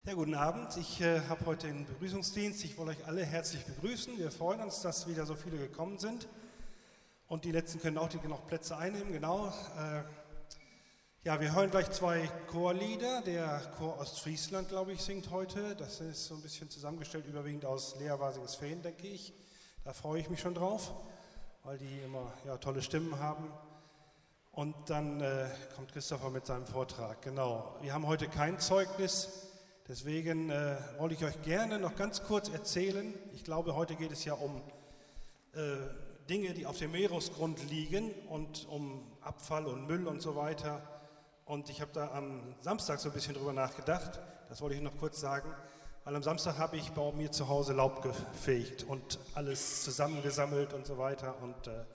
Ja, guten Abend. Ich habe heute den Begrüßungsdienst. Ich wollte euch alle herzlich begrüßen. Wir freuen uns, dass wieder so viele gekommen sind. Und die Letzten können auch noch Plätze einnehmen, genau. Ja, wir hören gleich zwei Chorlieder. Der Chor Ostfriesland, glaube ich, singt heute. Das ist so ein bisschen zusammengestellt, überwiegend aus Lea-Wasingsfehn, denke ich. Da freue ich mich schon drauf, weil die immer tolle Stimmen haben. Und dann kommt Christopher mit seinem Vortrag. Genau, wir haben heute kein Zeugnis. Deswegen wollte ich euch gerne noch ganz kurz erzählen. Ich glaube, heute geht es ja um Dinge, die auf dem Meeresgrund liegen und um Abfall und Müll und so weiter. Und ich habe da am Samstag so ein bisschen drüber nachgedacht. Das wollte ich noch kurz sagen. Weil am Samstag habe ich bei mir zu Hause Laub gefegt und alles zusammengesammelt und so weiter. Und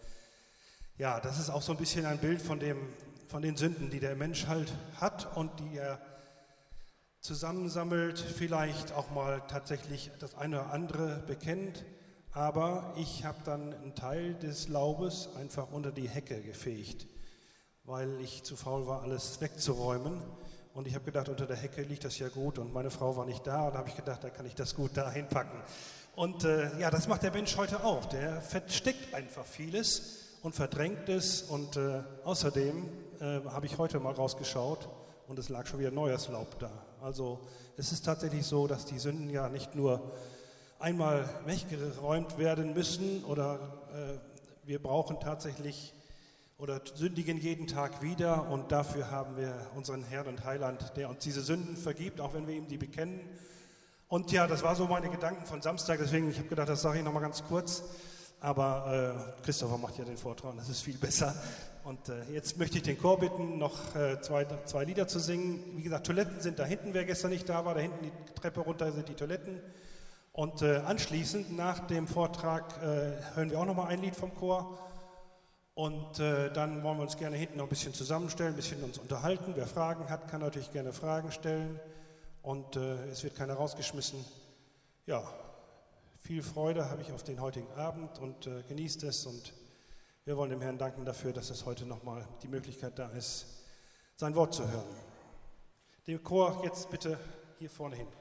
das ist auch so ein bisschen ein Bild von den Sünden, die der Mensch halt hat und die er zusammensammelt, vielleicht auch mal tatsächlich das eine oder andere bekennt, aber ich habe dann einen Teil des Laubes einfach unter die Hecke gefegt, weil ich zu faul war, alles wegzuräumen. Und ich habe gedacht, unter der Hecke liegt das ja gut und meine Frau war nicht da und da habe ich gedacht, da kann ich das gut da hinpacken. Und das macht der Mensch heute auch, der versteckt einfach vieles und verdrängt es und außerdem habe ich heute mal rausgeschaut, und es lag schon wieder neues Laub da. Also es ist tatsächlich so, dass die Sünden ja nicht nur einmal weggeräumt werden müssen oder wir brauchen tatsächlich oder sündigen jeden Tag wieder und dafür haben wir unseren Herrn und Heiland, der uns diese Sünden vergibt, auch wenn wir ihm die bekennen. Und ja, das war so meine Gedanken von Samstag, deswegen ich habe gedacht, das sage ich nochmal ganz kurz. Aber Christopher macht ja den Vortrag, das ist viel besser. Und jetzt möchte ich den Chor bitten, noch zwei Lieder zu singen. Wie gesagt, Toiletten sind da hinten, wer gestern nicht da war, da hinten die Treppe runter sind die Toiletten. Und anschließend, nach dem Vortrag, hören wir auch nochmal ein Lied vom Chor. Und dann wollen wir uns gerne hinten noch ein bisschen zusammenstellen, ein bisschen uns unterhalten. Wer Fragen hat, kann natürlich gerne Fragen stellen. Und es wird keiner rausgeschmissen. Ja, viel Freude habe ich auf den heutigen Abend und genießt es. Und wir wollen dem Herrn danken dafür, dass es heute nochmal die Möglichkeit da ist, sein Wort zu hören. Den Chor jetzt bitte hier vorne hin.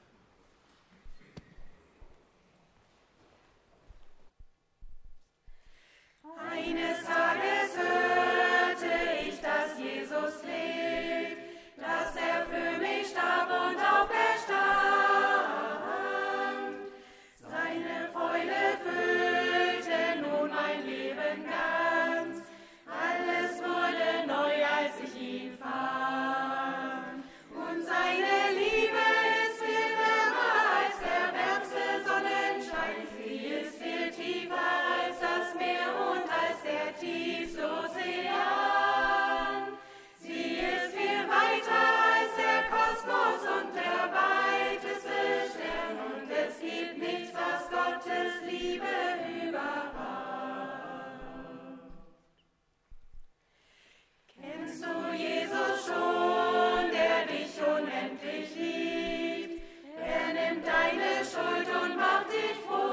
Eines Tages hörte ich, dass Jesus lebt, dass er für mich starb und auferstand. Seine Freude füllte nun mein Leben ganz. Alles wurde neu, als ich ihn fand. Und seine Liebe ist viel wärmer als der wärmste Sonnenschein. Sie ist viel tiefer als das Meer und als der tiefste Ozean. Sie ist viel weiter als der Kosmos und der weiteste Stern. Und es gibt nichts, was Gottes Liebe überragt. Kennst du Jesus schon, der dich unendlich liebt? Er nimmt deine Schuld und macht dich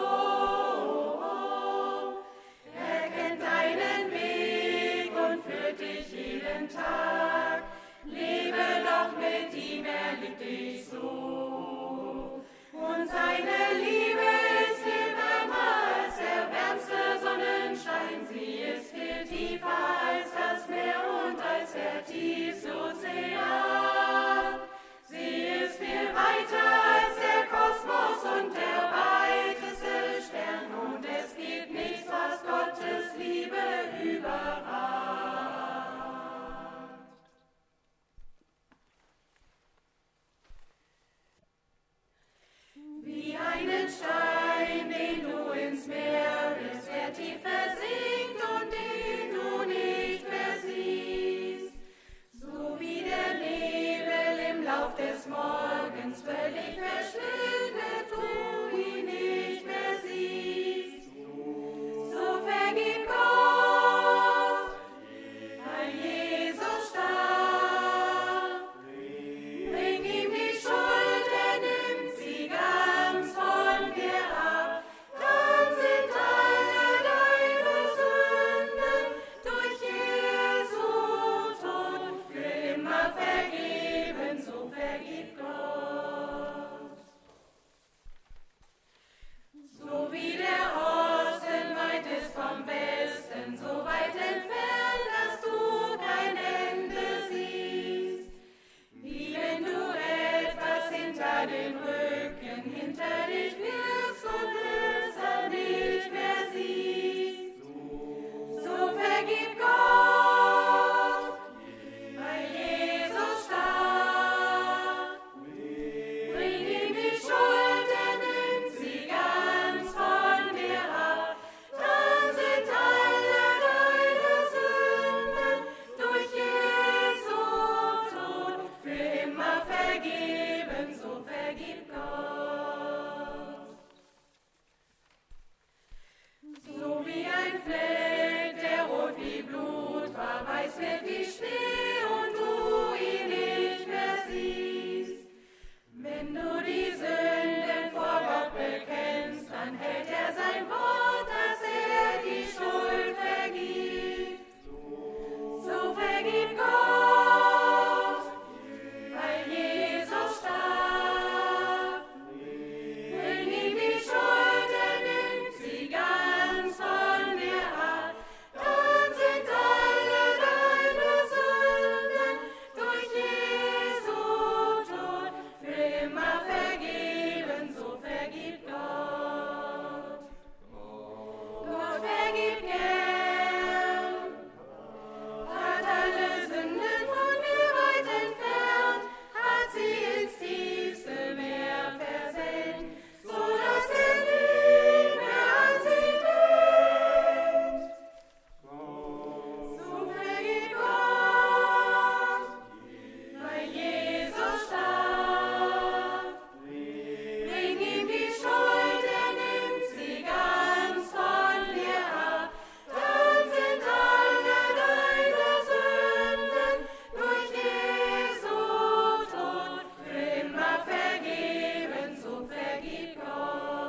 froh. Er kennt deinen Weg und führt dich jeden Tag. Lebe doch mit ihm, er liebt dich so. Und seine Liebe ist viel wärmer als der wärmste Sonnenschein. Sie ist viel tiefer als das Meer und als der tiefste Ozean. Sie ist viel weiter als der Kosmos und der weiteste Stern. Und es gibt nichts, was Gottes Liebe überragt. Wie einen Stein, den du ins Meer wirfst, der tief versinkt und den du nicht mehr siehst. So wie der Nebel im Lauf des Morgens völlig verschwindet, du ihn nicht mehr siehst. So vergib Gott, weil Jesus starb. Bring ihm die Schuld, er nimmt sie ganz von dir ab. Dann sind alle deine Sünden durch Jesu Tod für immer vergeben, so vergib Gott. über den Rücken hinter dich wirfst und größer nicht mehr siehst. So vergib Gott, weil Jesus starb. Bring ihm die Schuld, er nimmt sie ganz von dir ab. Dann sind alle deine Sünden durch Jesu Tod für immer vergeben, so vergib Gott. So wie ein Fleck, der rot wie Blut war, weiß wird wie Schnee und du ihn nicht mehr siehst. Wenn du die Sünden vor Gott bekennst, dann hält er sein Wort, dass er die Schuld vergibt. So vergib Gott, weil Jesus starb. Bring ihm die Schuld, er nimmt sie ganz von dir ab. Dann sind alle deine Sünden durch Jesu Tod für immer vergeben, so vergib Gott. Gott vergibt gern, hat alle Sünden von mir weit entfernt, hat sie ins tiefste Meer versenkt, sodass er nie mehr an sie denkt. So vergib Gott, weil Jesus starb. Bring ihm die Schuld, er nimmt sie ganz von dir ab. Dann sind alle deine Sünden durch Jesu Tod für immer vergeben, so vergib Gott.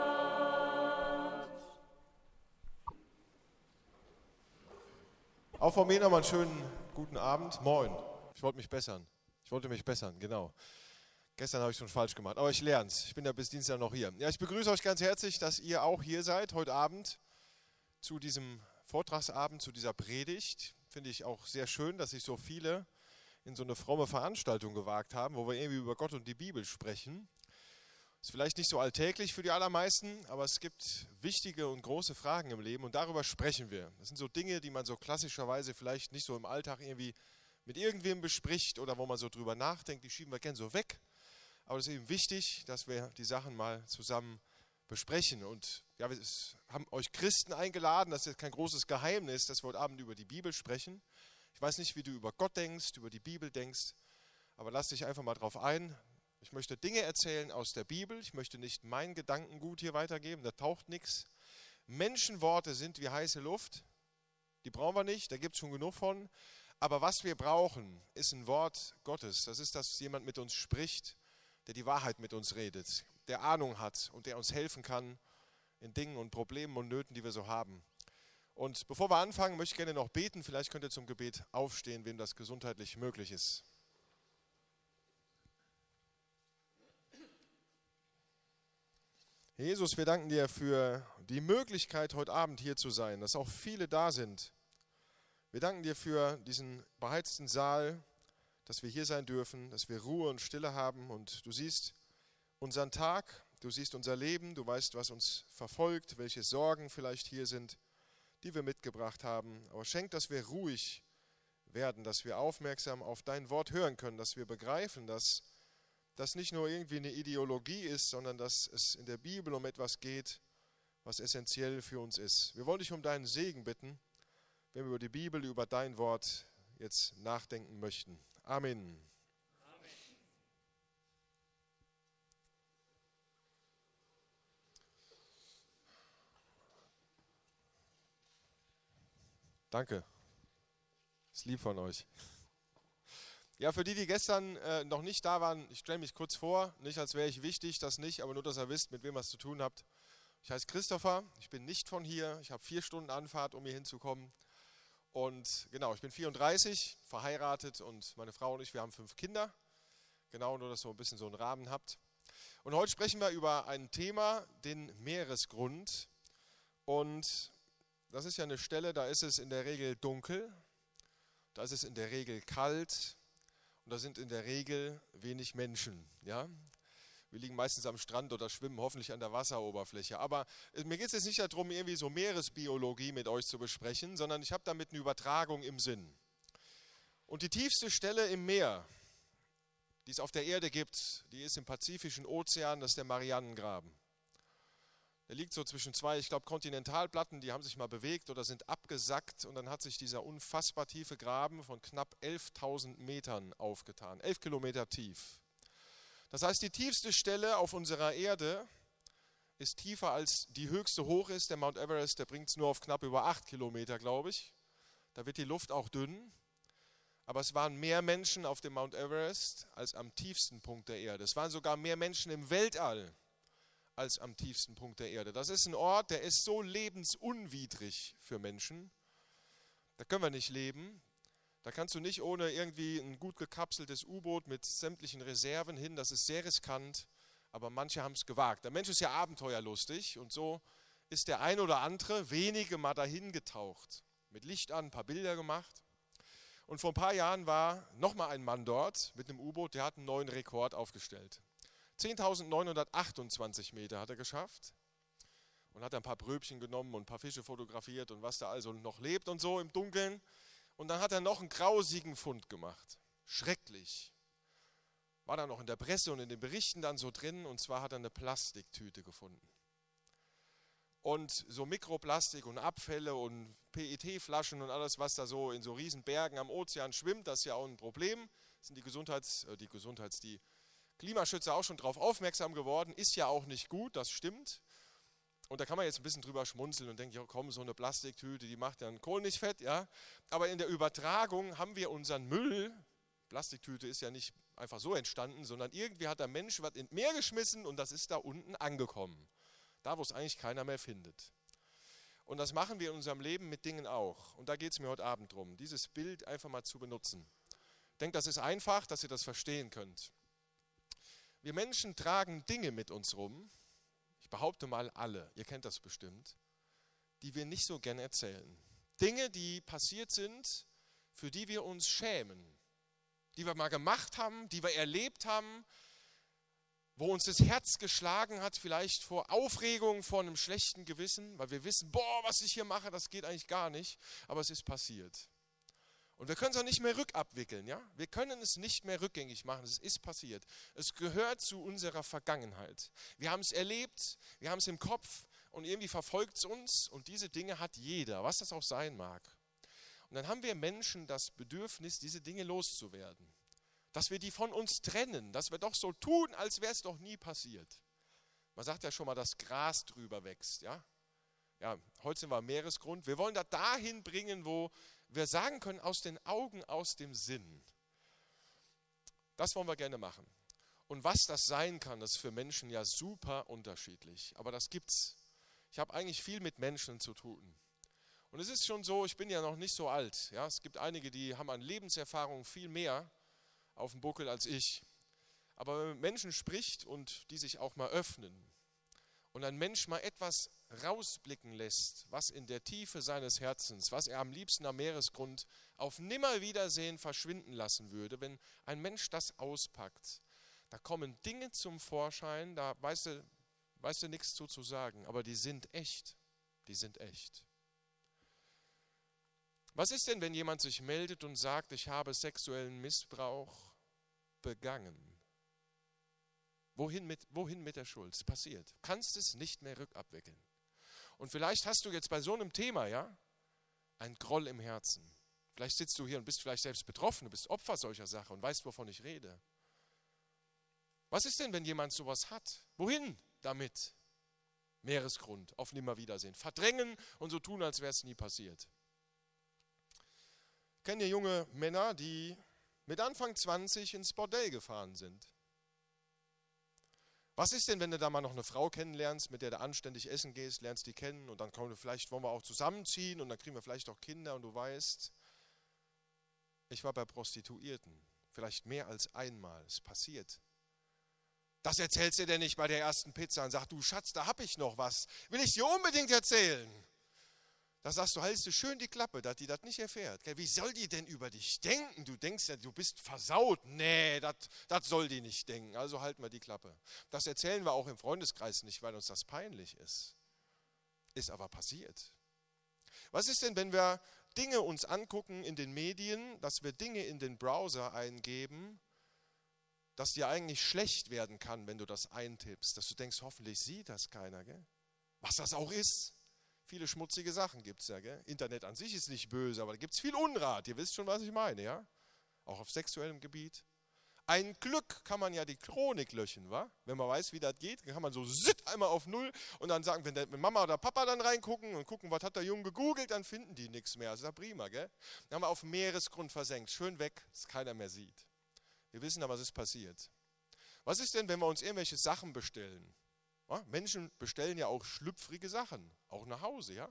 Auch von mir nochmal einen schönen guten Abend. Moin. Ich wollte mich bessern. Genau. Gestern habe ich schon falsch gemacht, aber ich lerne es. Ich bin ja bis Dienstag noch hier. Ja, ich begrüße euch ganz herzlich, dass ihr auch hier seid heute Abend zu diesem Vortragsabend, zu dieser Predigt. Finde ich auch sehr schön, dass sich so viele in so eine fromme Veranstaltung gewagt haben, wo wir irgendwie über Gott und die Bibel sprechen. Ist vielleicht nicht so alltäglich für die allermeisten, aber es gibt wichtige und große Fragen im Leben und darüber sprechen wir. Das sind so Dinge, die man so klassischerweise vielleicht nicht so im Alltag irgendwie mit irgendwem bespricht oder wo man so drüber nachdenkt, die schieben wir gern so weg. Aber es ist eben wichtig, dass wir die Sachen mal zusammen besprechen. Und ja, wir haben euch Christen eingeladen, das ist jetzt kein großes Geheimnis, dass wir heute Abend über die Bibel sprechen. Ich weiß nicht, wie du über Gott denkst, über die Bibel denkst, aber lass dich einfach mal drauf ein. Ich möchte Dinge erzählen aus der Bibel. Ich möchte nicht mein Gedankengut hier weitergeben, da taucht nichts. Menschenworte sind wie heiße Luft. Die brauchen wir nicht, da gibt es schon genug von. Aber was wir brauchen, ist ein Wort Gottes. Das ist, dass jemand mit uns spricht, der die Wahrheit mit uns redet, der Ahnung hat und der uns helfen kann in Dingen und Problemen und Nöten, die wir so haben. Und bevor wir anfangen, möchte ich gerne noch beten. Vielleicht könnt ihr zum Gebet aufstehen, wem das gesundheitlich möglich ist. Jesus, wir danken dir für die Möglichkeit, heute Abend hier zu sein, dass auch viele da sind. Wir danken dir für diesen beheizten Saal, dass wir hier sein dürfen, dass wir Ruhe und Stille haben. Und du siehst unseren Tag, du siehst unser Leben, du weißt, was uns verfolgt, welche Sorgen vielleicht hier sind, die wir mitgebracht haben. Aber schenk, dass wir ruhig werden, dass wir aufmerksam auf dein Wort hören können, dass wir begreifen, dass das nicht nur irgendwie eine Ideologie ist, sondern dass es in der Bibel um etwas geht, was essentiell für uns ist. Wir wollen dich um deinen Segen bitten, wenn wir über die Bibel, über dein Wort jetzt nachdenken möchten. Amen. Danke. Ist lieb von euch. Ja, für die, die gestern noch nicht da waren, ich stelle mich kurz vor, nicht als wäre ich wichtig, das nicht, aber nur, dass ihr wisst, mit wem ihr es zu tun habt. Ich heiße Christopher, ich bin nicht von hier, ich habe 4 Stunden Anfahrt, um hier hinzukommen. Und genau, ich bin 34, verheiratet und meine Frau und ich, wir haben 5 Kinder. Genau, nur, dass ihr ein bisschen so einen Rahmen habt. Und heute sprechen wir über ein Thema, den Meeresgrund. Und das ist ja eine Stelle, da ist es in der Regel dunkel, da ist es in der Regel kalt und da sind in der Regel wenig Menschen. Ja? Wir liegen meistens am Strand oder schwimmen hoffentlich an der Wasseroberfläche. Aber mir geht es jetzt nicht darum, irgendwie so Meeresbiologie mit euch zu besprechen, sondern ich habe damit eine Übertragung im Sinn. Und die tiefste Stelle im Meer, die es auf der Erde gibt, die ist im Pazifischen Ozean, das ist der Marianengraben. Der liegt so zwischen zwei, ich glaube, Kontinentalplatten, die haben sich mal bewegt oder sind abgesackt und dann hat sich dieser unfassbar tiefe Graben von knapp 11.000 Metern aufgetan, 11 Kilometer tief. Das heißt, die tiefste Stelle auf unserer Erde ist tiefer als die höchste hoch ist. Der Mount Everest, der bringt es nur auf knapp über 8 Kilometer, glaube ich. Da wird die Luft auch dünn. Aber es waren mehr Menschen auf dem Mount Everest als am tiefsten Punkt der Erde. Es waren sogar mehr Menschen im Weltall als am tiefsten Punkt der Erde. Das ist ein Ort, der ist so lebensunwidrig für Menschen. Da können wir nicht leben. Da kannst du nicht ohne irgendwie ein gut gekapseltes U-Boot mit sämtlichen Reserven hin. Das ist sehr riskant, aber manche haben es gewagt. Der Mensch ist ja abenteuerlustig und so ist der ein oder andere wenige mal dahin getaucht. Mit Licht an, ein paar Bilder gemacht. Und vor ein paar Jahren war nochmal ein Mann dort mit einem U-Boot, der hat einen neuen Rekord aufgestellt. 10.928 Meter hat er geschafft und hat ein paar Bröbchen genommen und ein paar Fische fotografiert und was da also noch lebt und so im Dunkeln. Und dann hat er noch einen grausigen Fund gemacht. Schrecklich. War dann noch in der Presse und in den Berichten dann so drin, und zwar hat er eine Plastiktüte gefunden. Und so Mikroplastik und Abfälle und PET-Flaschen und alles, was da so in so riesen Bergen am Ozean schwimmt, das ist ja auch ein Problem. Sind die Klimaschützer auch schon darauf aufmerksam geworden, ist ja auch nicht gut, das stimmt. Und da kann man jetzt ein bisschen drüber schmunzeln und denken, ja komm, so eine Plastiktüte, die macht ja einen Kohl nicht fett, ja. Aber in der Übertragung haben wir unseren Müll, Plastiktüte ist ja nicht einfach so entstanden, sondern irgendwie hat der Mensch was ins Meer geschmissen und das ist da unten angekommen. Da, wo es eigentlich keiner mehr findet. Und das machen wir in unserem Leben mit Dingen auch. Und da geht es mir heute Abend drum, dieses Bild einfach mal zu benutzen. Ich denke, das ist einfach, dass ihr das verstehen könnt. Wir Menschen tragen Dinge mit uns rum, ich behaupte mal alle, ihr kennt das bestimmt, die wir nicht so gern erzählen. Dinge, die passiert sind, für die wir uns schämen, die wir mal gemacht haben, die wir erlebt haben, wo uns das Herz geschlagen hat, vielleicht vor Aufregung, vor einem schlechten Gewissen, weil wir wissen, boah, was ich hier mache, das geht eigentlich gar nicht, aber es ist passiert. Und wir können es auch nicht mehr rückabwickeln, ja? Wir können es nicht mehr rückgängig machen, es ist passiert. Es gehört zu unserer Vergangenheit. Wir haben es erlebt, wir haben es im Kopf und irgendwie verfolgt es uns und diese Dinge hat jeder, was das auch sein mag. Und dann haben wir Menschen das Bedürfnis, diese Dinge loszuwerden. Dass wir die von uns trennen, dass wir doch so tun, als wäre es doch nie passiert. Man sagt ja schon mal, dass Gras drüber wächst, ja? Ja, heute sind wir am Meeresgrund. Wir wollen das dahin bringen, wo wir sagen können, aus den Augen, aus dem Sinn. Das wollen wir gerne machen. Und was das sein kann, das ist für Menschen ja super unterschiedlich. Aber das gibt's. Ich habe eigentlich viel mit Menschen zu tun. Und es ist schon so, ich bin ja noch nicht so alt. Ja? Es gibt einige, die haben an Lebenserfahrung viel mehr auf dem Buckel als ich. Aber wenn man mit Menschen spricht und die sich auch mal öffnen und ein Mensch mal etwas rausblicken lässt, was in der Tiefe seines Herzens, was er am liebsten am Meeresgrund auf Nimmerwiedersehen verschwinden lassen würde, wenn ein Mensch das auspackt, da kommen Dinge zum Vorschein, da weißt du nichts zu sagen, aber die sind echt, die sind echt. Was ist denn, wenn jemand sich meldet und sagt, ich habe sexuellen Missbrauch begangen? Wohin mit der Schuld? Es passiert. Du kannst es nicht mehr rückabwickeln. Und vielleicht hast du jetzt bei so einem Thema, ja, einen Groll im Herzen. Vielleicht sitzt du hier und bist vielleicht selbst betroffen, du bist Opfer solcher Sache und weißt, wovon ich rede. Was ist denn, wenn jemand sowas hat? Wohin damit? Meeresgrund, auf Nimmerwiedersehen. Verdrängen und so tun, als wäre es nie passiert. Ich kenne junge Männer, die mit Anfang 20 ins Bordell gefahren sind. Was ist denn, wenn du da mal noch eine Frau kennenlernst, mit der du anständig essen gehst, lernst die kennen und dann kommen wir vielleicht, wollen wir auch zusammenziehen und dann kriegen wir vielleicht auch Kinder und du weißt, ich war bei Prostituierten, vielleicht mehr als einmal, es passiert. Das erzählst du dir nicht bei der ersten Pizza und sagst, du Schatz, da hab ich noch was, will ich dir unbedingt erzählen. Da sagst du, hältst du schön die Klappe, dass die das nicht erfährt. Wie soll die denn über dich denken? Du denkst ja, du bist versaut. Nee, das soll die nicht denken. Also halten wir die Klappe. Das erzählen wir auch im Freundeskreis nicht, weil uns das peinlich ist. Ist aber passiert. Was ist denn, wenn wir Dinge uns angucken in den Medien, dass wir Dinge in den Browser eingeben, dass dir eigentlich schlecht werden kann, wenn du das eintippst, dass du denkst, hoffentlich sieht das keiner, gell? Was das auch ist. Viele schmutzige Sachen gibt es ja, gell? Internet an sich ist nicht böse, aber da gibt es viel Unrat. Ihr wisst schon, was ich meine, ja? Auch auf sexuellem Gebiet. Ein Glück kann man ja die Chronik löschen, wa? Wenn man weiß, wie das geht, dann kann man so einmal auf 0 und dann sagen, wenn Mama oder Papa dann reingucken und gucken, was hat der Junge gegoogelt, dann finden die nichts mehr. Das ist ja prima, gell? Dann haben wir auf dem Meeresgrund versenkt, schön weg, dass keiner mehr sieht. Wir wissen aber, was ist passiert. Was ist denn, wenn wir uns irgendwelche Sachen bestellen? Ja, Menschen bestellen ja auch schlüpfrige Sachen, auch nach Hause, ja?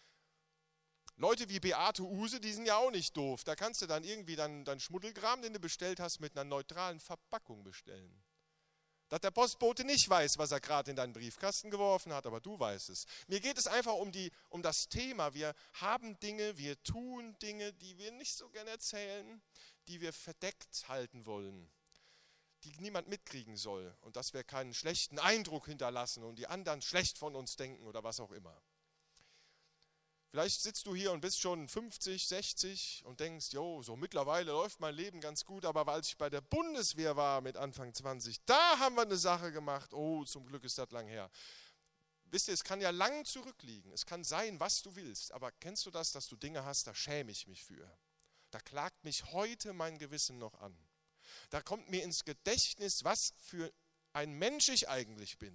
Leute wie Beate Uhse, die sind ja auch nicht doof. Da kannst du dann irgendwie deinen Schmuddelkram, den du bestellt hast, mit einer neutralen Verpackung bestellen. Dass der Postbote nicht weiß, was er gerade in deinen Briefkasten geworfen hat, aber du weißt es. Mir geht es einfach um das Thema. Wir haben Dinge, wir tun Dinge, die wir nicht so gerne erzählen, die wir verdeckt halten wollen, die niemand mitkriegen soll und dass wir keinen schlechten Eindruck hinterlassen und die anderen schlecht von uns denken oder was auch immer. Vielleicht sitzt du hier und bist schon 50, 60 und denkst, jo, so mittlerweile läuft mein Leben ganz gut, aber als ich bei der Bundeswehr war mit Anfang 20, da haben wir eine Sache gemacht, oh, zum Glück ist das lang her. Wisst ihr, es kann ja lang zurückliegen, es kann sein, was du willst, aber kennst du das, dass du Dinge hast, da schäme ich mich für. Da klagt mich heute mein Gewissen noch an. Da kommt mir ins Gedächtnis, was für ein Mensch ich eigentlich bin.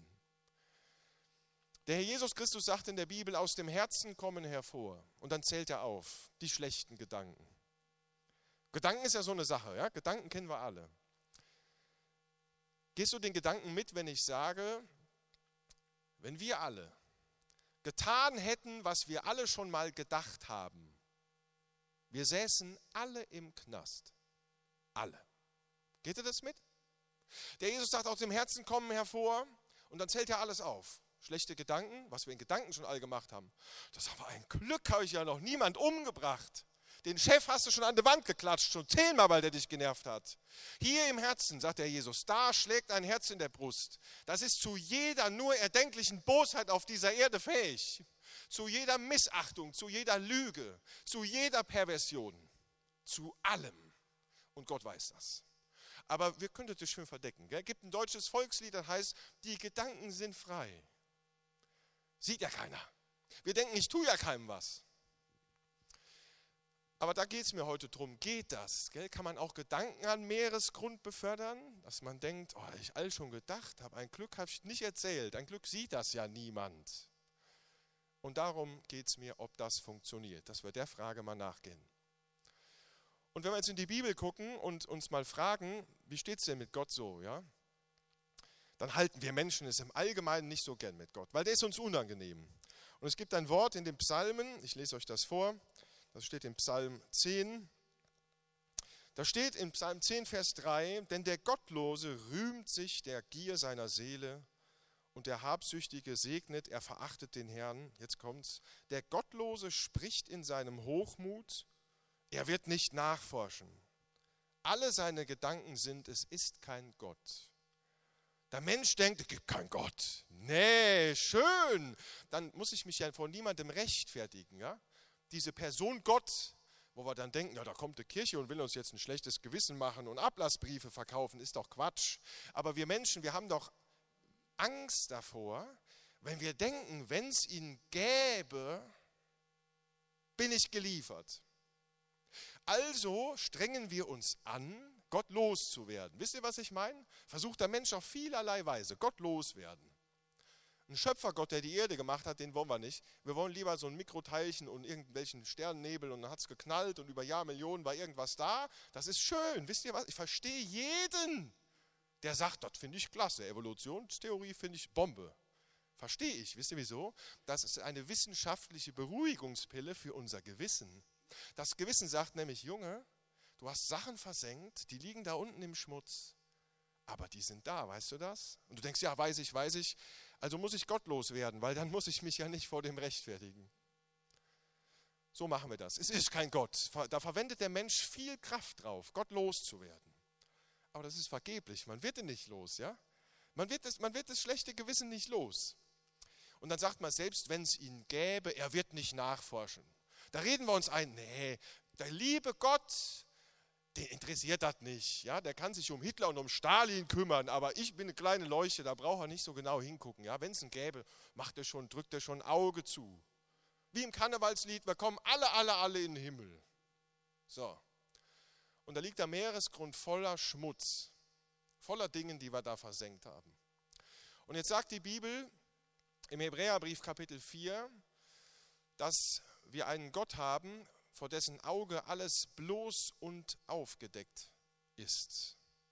Der Herr Jesus Christus sagt in der Bibel, aus dem Herzen kommen hervor. Und dann zählt er auf, die schlechten Gedanken. Gedanken ist ja so eine Sache, ja? Gedanken kennen wir alle. Gehst du den Gedanken mit, wenn ich sage, wenn wir alle getan hätten, was wir alle schon mal gedacht haben, wir säßen alle im Knast. Alle. Geht ihr das mit? Der Jesus sagt, aus dem Herzen kommen hervor und dann zählt er alles auf. Schlechte Gedanken, was wir in Gedanken schon alle gemacht haben. Das ist aber ein Glück, habe ich ja noch niemand umgebracht. Den Chef hast du schon an die Wand geklatscht, schon 10-mal, weil der dich genervt hat. Hier im Herzen, sagt der Jesus, da schlägt ein Herz in der Brust. Das ist zu jeder nur erdenklichen Bosheit auf dieser Erde fähig. Zu jeder Missachtung, zu jeder Lüge, zu jeder Perversion, zu allem. Und Gott weiß das. Aber wir können das schön verdecken. Es gibt ein deutsches Volkslied, das heißt, die Gedanken sind frei. Sieht ja keiner. Wir denken, ich tue ja keinem was. Aber da geht es mir heute drum. Geht das? Gell? Kann man auch Gedanken an Meeresgrund befördern? Dass man denkt, oh, ich all schon gedacht habe, ein Glück habe ich nicht erzählt. Ein Glück sieht das ja niemand. Und darum geht es mir, ob das funktioniert. Dass wir der Frage mal nachgehen. Und wenn wir jetzt in die Bibel gucken und uns mal fragen, wie steht es denn mit Gott so, ja? Dann halten wir Menschen es im Allgemeinen nicht so gern mit Gott, weil der ist uns unangenehm. Und es gibt ein Wort in den Psalmen, ich lese euch das vor, das steht im Psalm 10. Da steht im Psalm 10, Vers 3, denn der Gottlose rühmt sich der Gier seiner Seele und der Habsüchtige segnet, er verachtet den Herrn. Jetzt kommt's. Der Gottlose spricht in seinem Hochmut, er wird nicht nachforschen. Alle seine Gedanken sind, es ist kein Gott. Der Mensch denkt, es gibt keinen Gott. Nee, schön. Dann muss ich mich ja vor niemandem rechtfertigen. Ja? Diese Person Gott, wo wir dann denken, ja, da kommt die Kirche und will uns jetzt ein schlechtes Gewissen machen und Ablassbriefe verkaufen, ist doch Quatsch. Aber wir Menschen, wir haben doch Angst davor, wenn wir denken, wenn es ihn gäbe, bin ich geliefert. Also strengen wir uns an, Gott loszuwerden. Wisst ihr, was ich meine? Versucht der Mensch auf vielerlei Weise, Gott loswerden. Ein Schöpfergott, der die Erde gemacht hat, den wollen wir nicht. Wir wollen lieber so ein Mikroteilchen und irgendwelchen Sternennebel und dann hat es geknallt und über Jahrmillionen war irgendwas da. Das ist schön. Wisst ihr was? Ich verstehe jeden, der sagt, das finde ich klasse. Evolutionstheorie finde ich Bombe. Verstehe ich. Wisst ihr wieso? Das ist eine wissenschaftliche Beruhigungspille für unser Gewissen. Das Gewissen sagt nämlich, Junge, du hast Sachen versenkt, die liegen da unten im Schmutz, aber die sind da, weißt du das? Und du denkst, ja, weiß ich, also muss ich gottlos werden, weil dann muss ich mich ja nicht vor dem rechtfertigen. So machen wir das. Es ist kein Gott. Da verwendet der Mensch viel Kraft drauf, Gott loszuwerden. Aber das ist vergeblich. Man wird ihn nicht los, ja? Man wird das schlechte Gewissen nicht los. Und dann sagt man, selbst wenn es ihn gäbe, er wird nicht nachforschen. Da reden wir uns ein, nee, der liebe Gott, den interessiert das nicht. Ja? Der kann sich um Hitler und um Stalin kümmern, aber ich bin eine kleine Leuchte, da braucht er nicht so genau hingucken. Ja? Wenn es ihn gäbe, drückt er schon ein Auge zu. Wie im Karnevalslied, wir kommen alle in den Himmel. So. Und da liegt der Meeresgrund voller Schmutz, voller Dingen, die wir da versenkt haben. Und jetzt sagt die Bibel im Hebräerbrief Kapitel 4, dass wir einen Gott haben, vor dessen Auge alles bloß und aufgedeckt ist.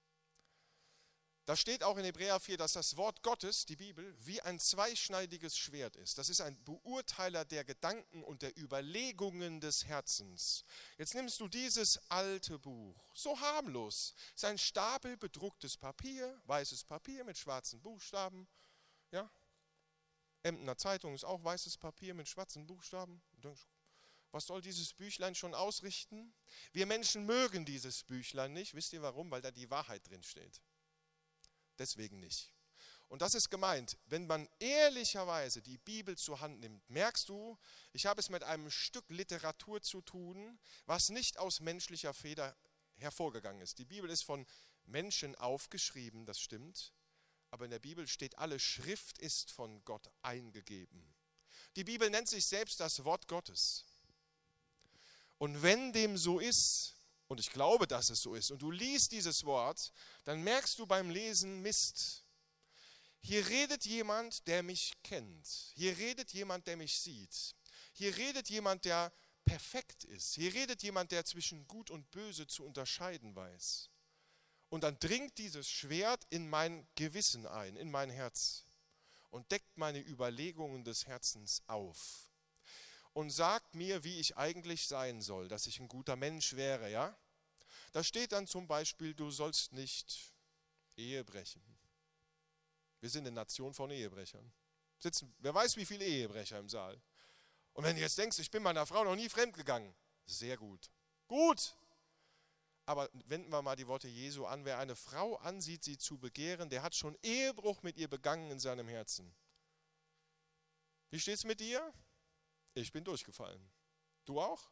Da steht auch in Hebräer 4, dass das Wort Gottes, die Bibel, wie ein zweischneidiges Schwert ist. Das ist ein Beurteiler der Gedanken und der Überlegungen des Herzens. Jetzt nimmst du dieses alte Buch, so harmlos, es ist ein Stapel bedrucktes Papier, weißes Papier mit schwarzen Buchstaben. Ja? Emdener Zeitung ist auch weißes Papier mit schwarzen Buchstaben. Was soll dieses Büchlein schon ausrichten? Wir Menschen mögen dieses Büchlein nicht. Wisst ihr warum? Weil da die Wahrheit drin steht. Deswegen nicht. Und das ist gemeint, wenn man ehrlicherweise die Bibel zur Hand nimmt, merkst du, ich habe es mit einem Stück Literatur zu tun, was nicht aus menschlicher Feder hervorgegangen ist. Die Bibel ist von Menschen aufgeschrieben, das stimmt, aber in der Bibel steht, alle Schrift ist von Gott eingegeben. Die Bibel nennt sich selbst das Wort Gottes. Und wenn dem so ist, und ich glaube, dass es so ist, und du liest dieses Wort, dann merkst du beim Lesen, Mist. Hier redet jemand, der mich kennt. Hier redet jemand, der mich sieht. Hier redet jemand, der perfekt ist. Hier redet jemand, der zwischen Gut und Böse zu unterscheiden weiß. Und dann dringt dieses Schwert in mein Gewissen ein, in mein Herz und deckt meine Überlegungen des Herzens auf. Und sagt mir, wie ich eigentlich sein soll, dass ich ein guter Mensch wäre, ja? Da steht dann zum Beispiel, du sollst nicht Ehe brechen. Wir sind eine Nation von Ehebrechern. Wer weiß, wie viele Ehebrecher im Saal. Und wenn du jetzt denkst, ich bin meiner Frau noch nie fremdgegangen, sehr gut. Gut! Aber wenden wir mal die Worte Jesu an. Wer eine Frau ansieht, sie zu begehren, der hat schon Ehebruch mit ihr begangen in seinem Herzen. Wie steht es mit dir? Ich bin durchgefallen. Du auch?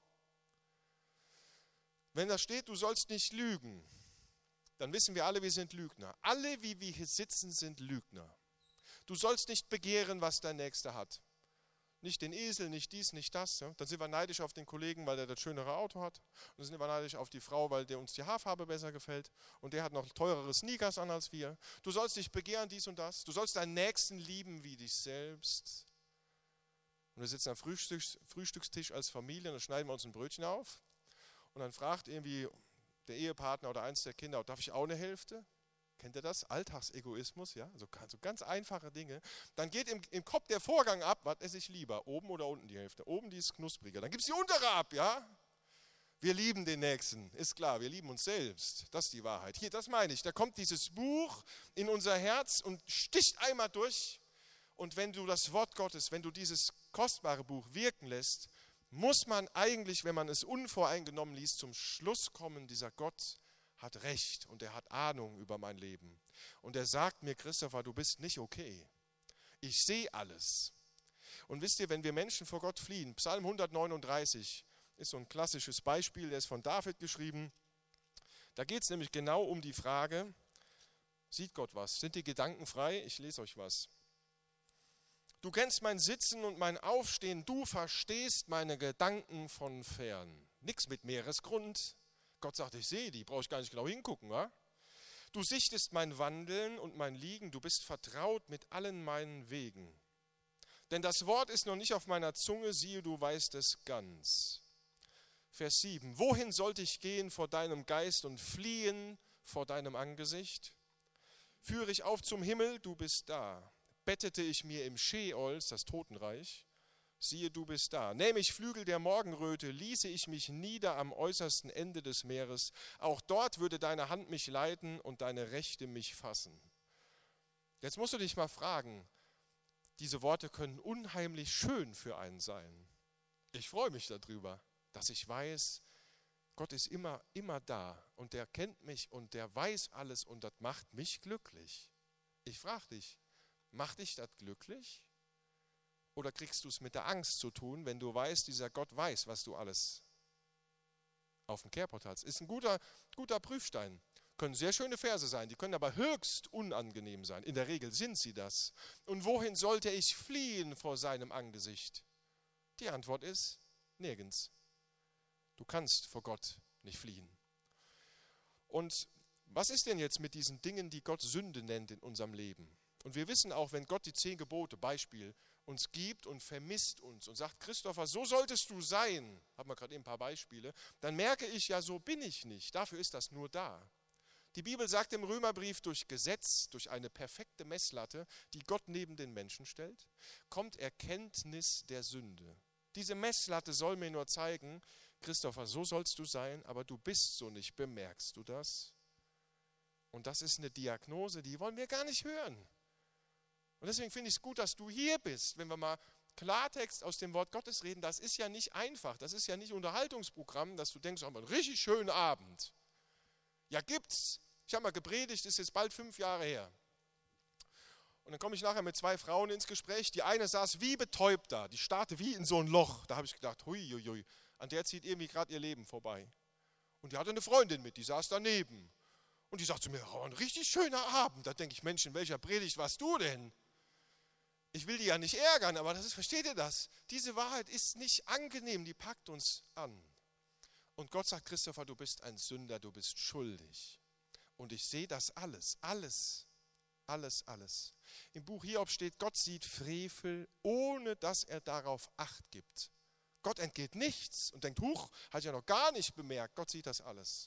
Wenn da steht, du sollst nicht lügen, dann wissen wir alle, wir sind Lügner. Alle, wie wir hier sitzen, sind Lügner. Du sollst nicht begehren, was dein Nächster hat. Nicht den Esel, nicht dies, nicht das. Ja? Dann sind wir neidisch auf den Kollegen, weil der das schönere Auto hat. Und dann sind wir neidisch auf die Frau, weil der uns die Haarfarbe besser gefällt. Und der hat noch teurere Sneakers an als wir. Du sollst nicht begehren, dies und das. Du sollst deinen Nächsten lieben wie dich selbst. Und wir sitzen am Frühstückstisch als Familie und dann schneiden wir uns ein Brötchen auf. Und dann fragt irgendwie der Ehepartner oder eins der Kinder, darf ich auch eine Hälfte? Kennt ihr das? Alltagsegoismus, ja? So ganz einfache Dinge. Dann geht im Kopf der Vorgang ab, was esse ich lieber? Oben oder unten die Hälfte? Oben die ist knuspriger. Dann gibt es die untere ab, ja? Wir lieben den Nächsten, ist klar, wir lieben uns selbst. Das ist die Wahrheit. Hier, das meine ich. Da kommt dieses Buch in unser Herz und sticht einmal durch. Und wenn du das Wort Gottes, wenn du dieses kostbare Buch wirken lässt, muss man eigentlich, wenn man es unvoreingenommen liest, zum Schluss kommen, dieser Gott hat Recht und er hat Ahnung über mein Leben. Und er sagt mir, Christopher, du bist nicht okay. Ich sehe alles. Und wisst ihr, wenn wir Menschen vor Gott fliehen, Psalm 139 ist so ein klassisches Beispiel, der ist von David geschrieben. Da geht es nämlich genau um die Frage, sieht Gott was? Sind die Gedanken frei? Ich lese euch was. Du kennst mein Sitzen und mein Aufstehen, du verstehst meine Gedanken von fern. Nix mit Meeresgrund. Gott sagt, ich sehe die, brauche ich gar nicht genau hingucken, wa? Du sichtest mein Wandeln und mein Liegen, du bist vertraut mit allen meinen Wegen. Denn das Wort ist noch nicht auf meiner Zunge, siehe, du weißt es ganz. Vers 7, wohin sollte ich gehen vor deinem Geist und fliehen vor deinem Angesicht? Führe ich auf zum Himmel, du bist da. Bettete ich mir im Scheol, das Totenreich, siehe, du bist da. Nähme ich Flügel der Morgenröte, ließe ich mich nieder am äußersten Ende des Meeres. Auch dort würde deine Hand mich leiten und deine Rechte mich fassen. Jetzt musst du dich mal fragen, diese Worte können unheimlich schön für einen sein. Ich freue mich darüber, dass ich weiß, Gott ist immer da und der kennt mich und der weiß alles und das macht mich glücklich. Ich frage dich, macht dich das glücklich? Oder kriegst du es mit der Angst zu tun, wenn du weißt, dieser Gott weiß, was du alles auf dem Kehrpot hast? Ist ein guter Prüfstein. Können sehr schöne Verse sein, die können aber höchst unangenehm sein. In der Regel sind sie das. Und wohin sollte ich fliehen vor seinem Angesicht? Die Antwort ist, nirgends. Du kannst vor Gott nicht fliehen. Und was ist denn jetzt mit diesen Dingen, die Gott Sünde nennt in unserem Leben? Und wir wissen auch, wenn Gott die 10 Gebote, Beispiel, uns gibt und vermisst uns und sagt, Christopher, so solltest du sein, haben wir gerade eben ein paar Beispiele, dann merke ich ja, so bin ich nicht. Dafür ist das nur da. Die Bibel sagt im Römerbrief, durch Gesetz, durch eine perfekte Messlatte, die Gott neben den Menschen stellt, kommt Erkenntnis der Sünde. Diese Messlatte soll mir nur zeigen, Christopher, so sollst du sein, aber du bist so nicht. Bemerkst du das? Und das ist eine Diagnose, die wollen wir gar nicht hören. Und deswegen finde ich es gut, dass du hier bist. Wenn wir mal Klartext aus dem Wort Gottes reden, das ist ja nicht einfach. Das ist ja nicht Unterhaltungsprogramm, dass du denkst, haben wir einen richtig schönen Abend. Ja, gibt's. Ich habe mal gepredigt, ist jetzt bald 5 Jahre her. Und dann komme ich nachher mit 2 Frauen ins Gespräch. Die eine saß wie betäubt da, die starrte wie in so ein Loch. Da habe ich gedacht, hui, an der zieht irgendwie gerade ihr Leben vorbei. Und die hatte eine Freundin mit, die saß daneben. Und die sagt zu mir, oh, ein richtig schöner Abend. Da denke ich, Mensch, in welcher Predigt warst du denn? Ich will die ja nicht ärgern, aber versteht ihr das? Diese Wahrheit ist nicht angenehm, die packt uns an. Und Gott sagt, Christopher, du bist ein Sünder, du bist schuldig. Und ich sehe das alles. Im Buch Hiob steht, Gott sieht Frevel, ohne dass er darauf Acht gibt. Gott entgeht nichts und denkt, huch, hat ja noch gar nicht bemerkt. Gott sieht das alles.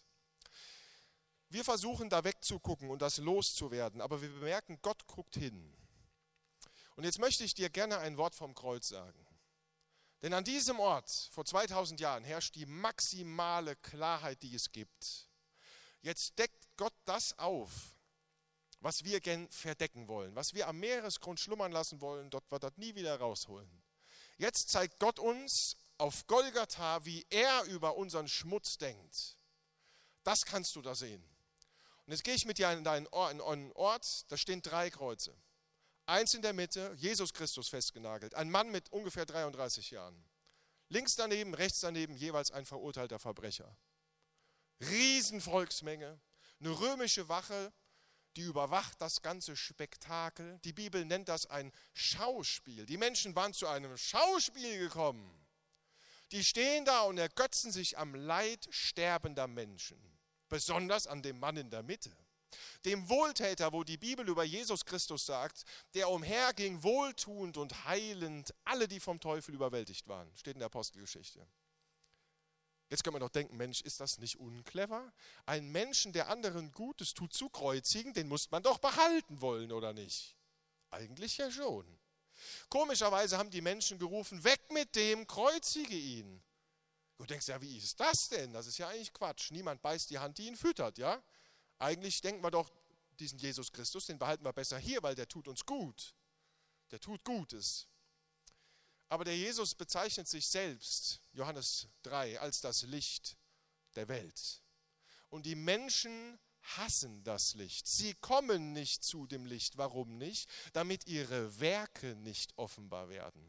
Wir versuchen da wegzugucken und das loszuwerden, aber wir bemerken, Gott guckt hin. Und jetzt möchte ich dir gerne ein Wort vom Kreuz sagen. Denn an diesem Ort, vor 2000 Jahren, herrscht die maximale Klarheit, die es gibt. Jetzt deckt Gott das auf, was wir gern verdecken wollen, was wir am Meeresgrund schlummern lassen wollen, dort wird das nie wieder rausholen. Jetzt zeigt Gott uns auf Golgatha, wie er über unseren Schmutz denkt. Das kannst du da sehen. Und jetzt gehe ich mit dir in einen Ort, da stehen 3 Kreuze. Eins in der Mitte, Jesus Christus festgenagelt, ein Mann mit ungefähr 33 Jahren. Links daneben, rechts daneben, jeweils ein verurteilter Verbrecher. Riesenvolksmenge, eine römische Wache, die überwacht das ganze Spektakel. Die Bibel nennt das ein Schauspiel. Die Menschen waren zu einem Schauspiel gekommen. Die stehen da und ergötzen sich am Leid sterbender Menschen. Besonders an dem Mann in der Mitte. Dem Wohltäter, wo die Bibel über Jesus Christus sagt, der umherging wohltuend und heilend alle, die vom Teufel überwältigt waren. Steht in der Apostelgeschichte. Jetzt kann man doch denken, Mensch, ist das nicht unclever? Einen Menschen, der anderen Gutes tut, zu kreuzigen, den muss man doch behalten wollen, oder nicht? Eigentlich ja schon. Komischerweise haben die Menschen gerufen, weg mit dem, kreuzige ihn. Du denkst ja, wie ist das denn? Das ist ja eigentlich Quatsch. Niemand beißt die Hand, die ihn füttert, ja? Eigentlich denken wir doch, diesen Jesus Christus, den behalten wir besser hier, weil der tut uns gut. Der tut Gutes. Aber der Jesus bezeichnet sich selbst, Johannes 3, als das Licht der Welt. Und die Menschen hassen das Licht. Sie kommen nicht zu dem Licht. Warum nicht? Damit ihre Werke nicht offenbar werden.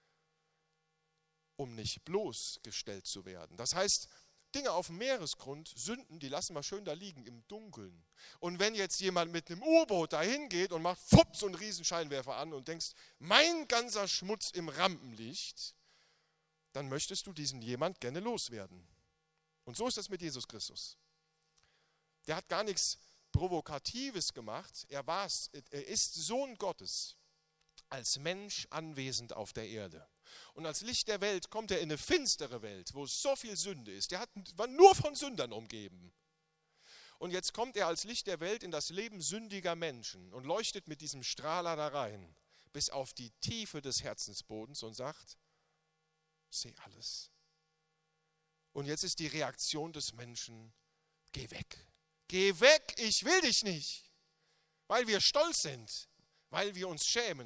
Um nicht bloßgestellt zu werden. Das heißt, Dinge auf dem Meeresgrund, Sünden, die lassen wir schön da liegen im Dunkeln. Und wenn jetzt jemand mit einem U-Boot da hingeht und macht so einen riesen Scheinwerfer an und denkst, mein ganzer Schmutz im Rampenlicht, dann möchtest du diesen jemand gerne loswerden. Und so ist das mit Jesus Christus. Der hat gar nichts Provokatives gemacht. Er ist Sohn Gottes, als Mensch anwesend auf der Erde. Und als Licht der Welt kommt er in eine finstere Welt, wo so viel Sünde ist. War nur von Sündern umgeben. Und jetzt kommt er als Licht der Welt in das Leben sündiger Menschen und leuchtet mit diesem Strahler da rein, bis auf die Tiefe des Herzensbodens und sagt, seh alles. Und jetzt ist die Reaktion des Menschen, geh weg. Geh weg, ich will dich nicht. Weil wir stolz sind, weil wir uns schämen,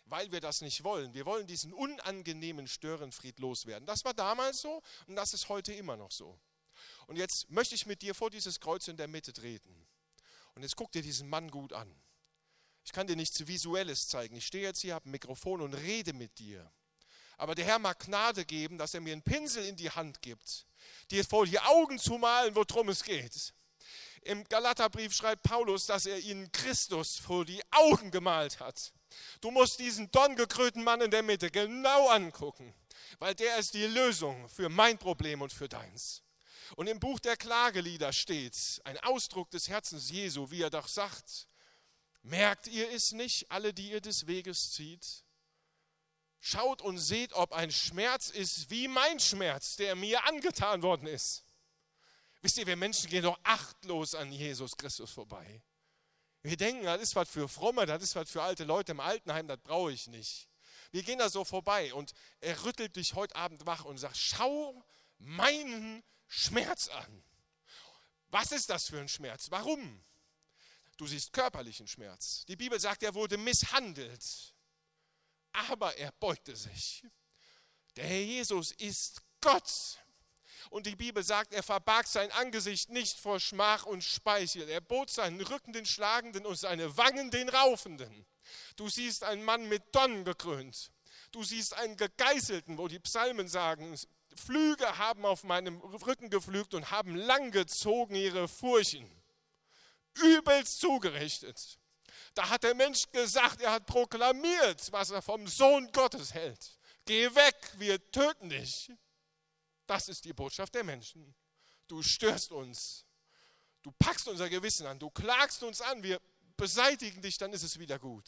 weil wir das nicht wollen. Wir wollen diesen unangenehmen Störenfried loswerden. Das war damals so und das ist heute immer noch so. Und jetzt möchte ich mit dir vor dieses Kreuz in der Mitte treten. Und jetzt guck dir diesen Mann gut an. Ich kann dir nichts Visuelles zeigen. Ich stehe jetzt hier, habe ein Mikrofon und rede mit dir. Aber der Herr mag Gnade geben, dass er mir einen Pinsel in die Hand gibt, dir vor die Augen zu malen, worum es geht. Im Galaterbrief schreibt Paulus, dass er ihnen Christus vor die Augen gemalt hat. Du musst diesen dorngekrönten Mann in der Mitte genau angucken, weil der ist die Lösung für mein Problem und für deins. Und im Buch der Klagelieder steht ein Ausdruck des Herzens Jesu, wie er doch sagt: Merkt ihr es nicht, alle, die ihr des Weges zieht? Schaut und seht, ob ein Schmerz ist wie mein Schmerz, der mir angetan worden ist. Wisst ihr, wir Menschen gehen doch achtlos an Jesus Christus vorbei. Wir denken, das ist was für Fromme, das ist was für alte Leute im Altenheim, das brauche ich nicht. Wir gehen da so vorbei und er rüttelt dich heute Abend wach und sagt: Schau meinen Schmerz an. Was ist das für ein Schmerz? Warum? Du siehst körperlichen Schmerz. Die Bibel sagt, er wurde misshandelt. Aber er beugte sich. Der Herr Jesus ist Gott. Und die Bibel sagt, er verbarg sein Angesicht nicht vor Schmach und Speichel. Er bot seinen Rücken den Schlagenden und seine Wangen den Raufenden. Du siehst einen Mann mit Dornen gekrönt. Du siehst einen Gegeißelten, wo die Psalmen sagen, Flüge haben auf meinem Rücken geflügt und haben lang gezogen ihre Furchen. Übelst zugerichtet. Da hat der Mensch gesagt, er hat proklamiert, was er vom Sohn Gottes hält. Geh weg, wir töten dich. Das ist die Botschaft der Menschen. Du störst uns. Du packst unser Gewissen an. Du klagst uns an. Wir beseitigen dich, dann ist es wieder gut.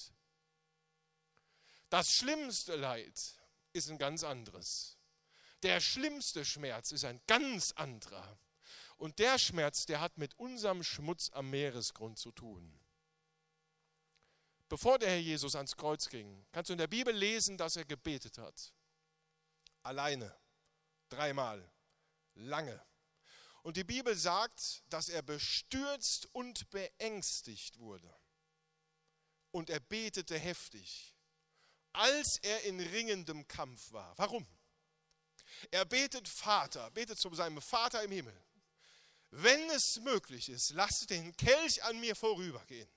Das schlimmste Leid ist ein ganz anderes. Der schlimmste Schmerz ist ein ganz anderer. Und der Schmerz, der hat mit unserem Schmutz am Meeresgrund zu tun. Bevor der Herr Jesus ans Kreuz ging, kannst du in der Bibel lesen, dass er gebetet hat. Alleine. 3-mal. Lange. Und die Bibel sagt, dass er bestürzt und beängstigt wurde. Und er betete heftig, als er in ringendem Kampf war. Warum? Er betet zu seinem Vater im Himmel. Wenn es möglich ist, lass den Kelch an mir vorübergehen.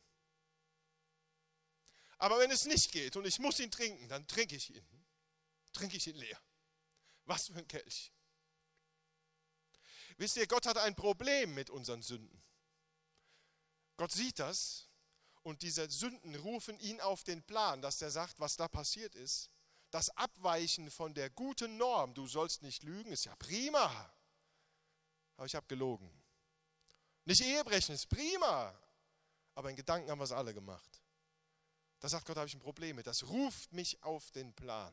Aber wenn es nicht geht und ich muss ihn trinken, dann trinke ich ihn. Trinke ich ihn leer. Was für ein Kelch. Wisst ihr, Gott hat ein Problem mit unseren Sünden. Gott sieht das und diese Sünden rufen ihn auf den Plan, dass er sagt, was da passiert ist. Das Abweichen von der guten Norm, du sollst nicht lügen, ist ja prima. Aber ich habe gelogen. Nicht Ehebrechen ist prima. Aber in Gedanken haben wir es alle gemacht. Da sagt Gott, habe ich ein Problem mit. Das ruft mich auf den Plan.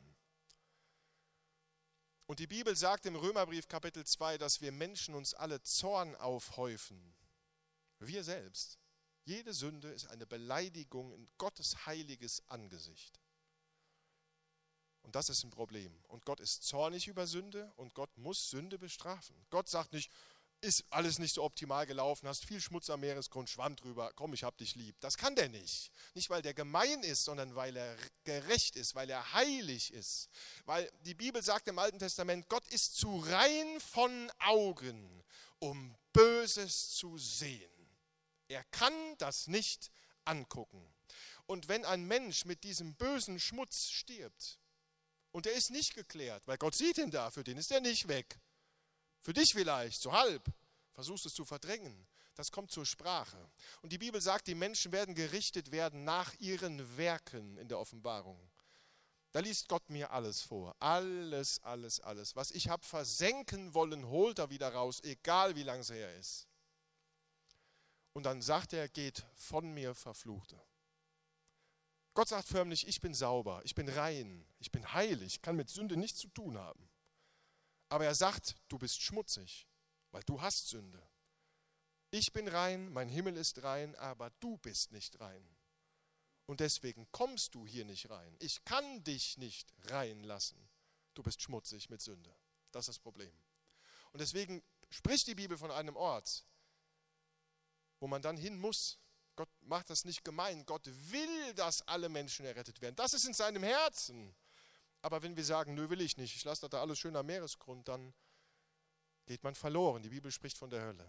Und die Bibel sagt im Römerbrief Kapitel 2, dass wir Menschen uns alle Zorn aufhäufen. Wir selbst. Jede Sünde ist eine Beleidigung in Gottes heiliges Angesicht. Und das ist ein Problem. Und Gott ist zornig über Sünde und Gott muss Sünde bestrafen. Gott sagt nicht, ist alles nicht so optimal gelaufen, hast viel Schmutz am Meeresgrund, schwamm drüber, komm, ich hab dich lieb. Das kann der nicht. Nicht, weil der gemein ist, sondern weil er gerecht ist, weil er heilig ist. Weil die Bibel sagt im Alten Testament, Gott ist zu rein von Augen, um Böses zu sehen. Er kann das nicht angucken. Und wenn ein Mensch mit diesem bösen Schmutz stirbt, und der ist nicht geklärt, weil Gott sieht ihn da, für den ist er nicht weg. Für dich vielleicht, so halb, versuchst es zu verdrängen. Das kommt zur Sprache. Und die Bibel sagt, die Menschen werden gerichtet werden nach ihren Werken in der Offenbarung. Da liest Gott mir alles vor. Alles, alles, alles. Was ich habe versenken wollen, holt er wieder raus, egal wie lange es her ist. Und dann sagt er, geht von mir, Verfluchte. Gott sagt förmlich, ich bin sauber, ich bin rein, ich bin heilig, kann mit Sünde nichts zu tun haben. Aber er sagt, du bist schmutzig, weil du hast Sünde. Ich bin rein, mein Himmel ist rein, aber du bist nicht rein. Und deswegen kommst du hier nicht rein. Ich kann dich nicht reinlassen. Du bist schmutzig mit Sünde. Das ist das Problem. Und deswegen spricht die Bibel von einem Ort, wo man dann hin muss, Gott macht das nicht gemein. Gott will, dass alle Menschen errettet werden. Das ist in seinem Herzen. Aber wenn wir sagen, nö, will ich nicht, ich lasse das da alles schön am Meeresgrund, dann geht man verloren. Die Bibel spricht von der Hölle.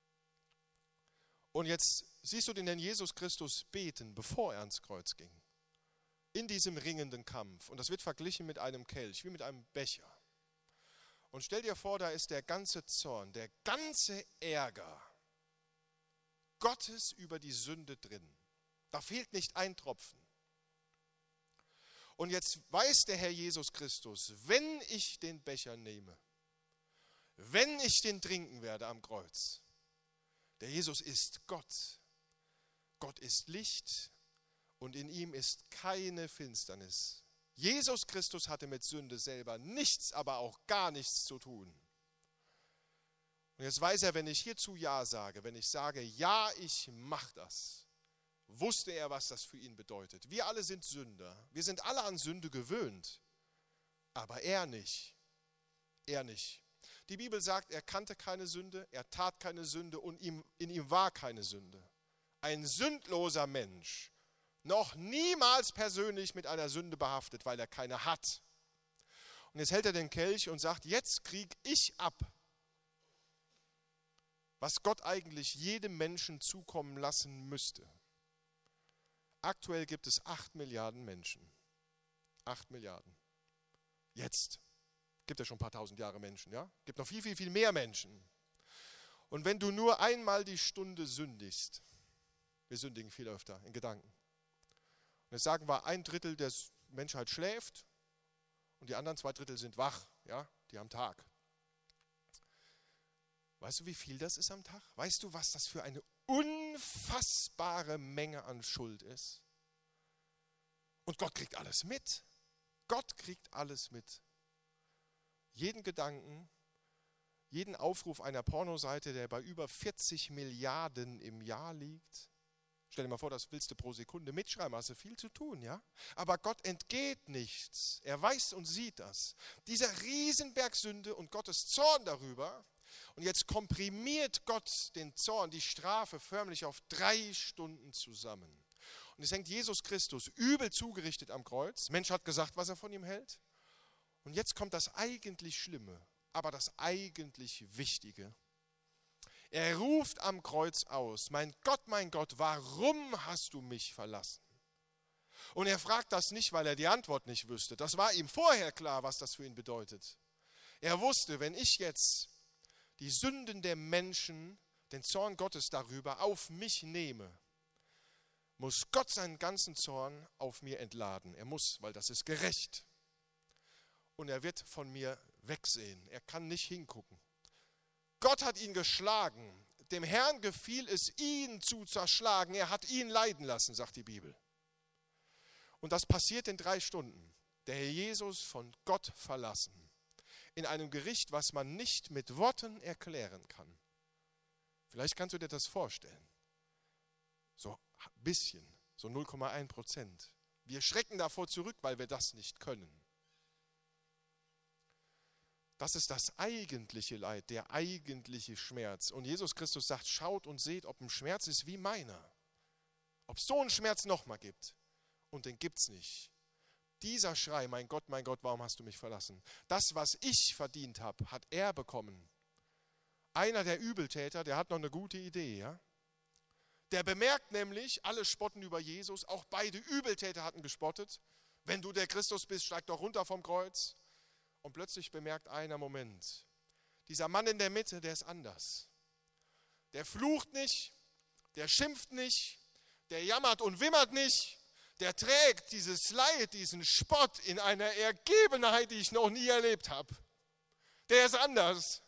Und jetzt siehst du den Herrn Jesus Christus beten, bevor er ans Kreuz ging. In diesem ringenden Kampf. Und das wird verglichen mit einem Kelch, wie mit einem Becher. Und stell dir vor, da ist der ganze Zorn, der ganze Ärger Gottes über die Sünde drin. Da fehlt nicht ein Tropfen. Und jetzt weiß der Herr Jesus Christus, wenn ich den Becher nehme, wenn ich den trinken werde am Kreuz, der Jesus ist Gott. Gott ist Licht und in ihm ist keine Finsternis. Jesus Christus hatte mit Sünde selber nichts, aber auch gar nichts zu tun. Und jetzt weiß er, wenn ich hierzu Ja sage, wenn ich sage, ja, ich mache das, wusste er, was das für ihn bedeutet. Wir alle sind Sünder. Wir sind alle an Sünde gewöhnt. Aber er nicht. Er nicht. Die Bibel sagt, er kannte keine Sünde, er tat keine Sünde und in ihm war keine Sünde. Ein sündloser Mensch, noch niemals persönlich mit einer Sünde behaftet, weil er keine hat. Und jetzt hält er den Kelch und sagt, jetzt kriege ich ab, was Gott eigentlich jedem Menschen zukommen lassen müsste. Aktuell gibt es 8 Milliarden Menschen. 8 Milliarden. Jetzt. Gibt ja schon ein paar tausend Jahre Menschen, ja? Gibt noch viel, viel, viel mehr Menschen. Und wenn du nur einmal die Stunde sündigst, wir sündigen viel öfter in Gedanken. Und jetzt sagen wir, 1/3 der Menschheit schläft und die anderen 2/3 sind wach, ja? Die am Tag. Weißt du, wie viel das ist am Tag? Weißt du, was das für eine unfassbare Menge an Schuld ist? Und Gott kriegt alles mit. Gott kriegt alles mit. Jeden Gedanken, jeden Aufruf einer Pornoseite, der bei über 40 Milliarden im Jahr liegt. Stell dir mal vor, das willst du pro Sekunde mitschreiben, hast du viel zu tun, ja? Aber Gott entgeht nichts. Er weiß und sieht das. Dieser Riesenberg Sünde und Gottes Zorn darüber. Und jetzt komprimiert Gott den Zorn, die Strafe förmlich auf 3 Stunden zusammen. Und es hängt Jesus Christus übel zugerichtet am Kreuz. Mensch hat gesagt, was er von ihm hält. Und jetzt kommt das eigentlich Schlimme, aber das eigentlich Wichtige. Er ruft am Kreuz aus, mein Gott, warum hast du mich verlassen? Und er fragt das nicht, weil er die Antwort nicht wüsste. Das war ihm vorher klar, was das für ihn bedeutet. Er wusste, wenn ich jetzt die Sünden der Menschen, den Zorn Gottes darüber auf mich nehme, muss Gott seinen ganzen Zorn auf mir entladen. Er muss, weil das ist gerecht. Und er wird von mir wegsehen. Er kann nicht hingucken. Gott hat ihn geschlagen. Dem Herrn gefiel es, ihn zu zerschlagen. Er hat ihn leiden lassen, sagt die Bibel. Und das passiert in 3 Stunden. Der Herr Jesus von Gott verlassen. In einem Gericht, was man nicht mit Worten erklären kann. Vielleicht kannst du dir das vorstellen. So ein bisschen, so 0,1%. Wir schrecken davor zurück, weil wir das nicht können. Das ist das eigentliche Leid, der eigentliche Schmerz. Und Jesus Christus sagt, schaut und seht, ob ein Schmerz ist wie meiner. Ob es so einen Schmerz nochmal gibt. Und den gibt es nicht. Dieser Schrei, mein Gott, warum hast du mich verlassen? Das, was ich verdient habe, hat er bekommen. Einer der Übeltäter, der hat noch eine gute Idee, ja? Der bemerkt nämlich, alle spotten über Jesus, auch beide Übeltäter hatten gespottet. Wenn du der Christus bist, steig doch runter vom Kreuz. Und plötzlich bemerkt einer, Moment, dieser Mann in der Mitte, der ist anders. Der flucht nicht, der schimpft nicht, der jammert und wimmert nicht. Der trägt dieses Leid, diesen Spott in einer Ergebenheit, die ich noch nie erlebt habe. Der ist anders.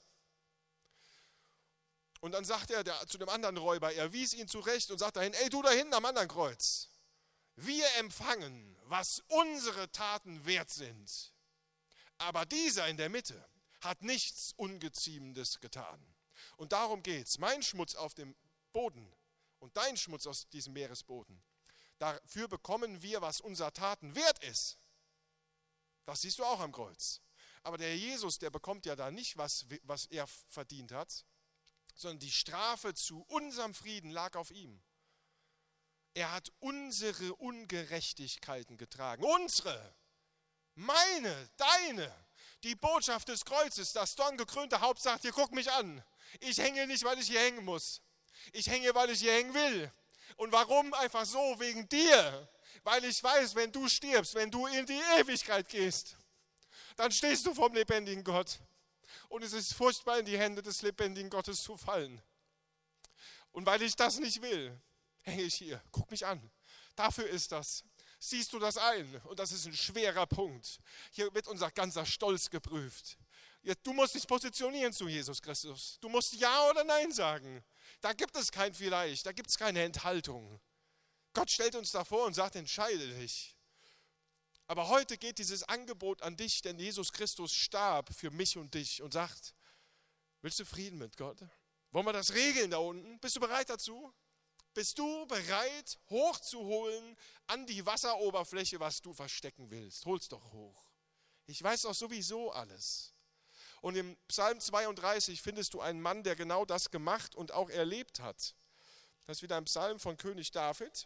Und dann sagt er zu dem anderen Räuber, er wies ihn zurecht und sagt dahin, ey, du da hinten am anderen Kreuz, wir empfangen, was unsere Taten wert sind. Aber dieser in der Mitte hat nichts Ungeziemendes getan. Und darum geht's. Mein Schmutz auf dem Boden und dein Schmutz aus diesem Meeresboden, dafür bekommen wir, was unser Taten wert ist. Das siehst du auch am Kreuz. Aber der Jesus, der bekommt ja da nicht, was er verdient hat, sondern die Strafe zu unserem Frieden lag auf ihm. Er hat unsere Ungerechtigkeiten getragen. Unsere, meine, deine. Die Botschaft des Kreuzes, das dorngekrönte Haupt sagt, hier, guck mich an. Ich hänge nicht, weil ich hier hängen muss. Ich hänge, weil ich hier hängen will. Und warum? Einfach so, wegen dir. Weil ich weiß, wenn du stirbst, wenn du in die Ewigkeit gehst, dann stehst du vorm lebendigen Gott. Und es ist furchtbar, in die Hände des lebendigen Gottes zu fallen. Und weil ich das nicht will, hänge ich hier. Guck mich an. Dafür ist das. Siehst du das ein? Und das ist ein schwerer Punkt. Hier wird unser ganzer Stolz geprüft. Du musst dich positionieren zu Jesus Christus. Du musst Ja oder Nein sagen. Da gibt es kein Vielleicht, da gibt es keine Enthaltung. Gott stellt uns davor und sagt, entscheide dich. Aber heute geht dieses Angebot an dich, denn Jesus Christus starb für mich und dich und sagt, willst du Frieden mit Gott? Wollen wir das regeln da unten? Bist du bereit dazu? Bist du bereit, hochzuholen an die Wasseroberfläche, was du verstecken willst? Hol's doch hoch. Ich weiß doch sowieso alles. Und im Psalm 32 findest du einen Mann, der genau das gemacht und auch erlebt hat. Das ist wieder ein Psalm von König David.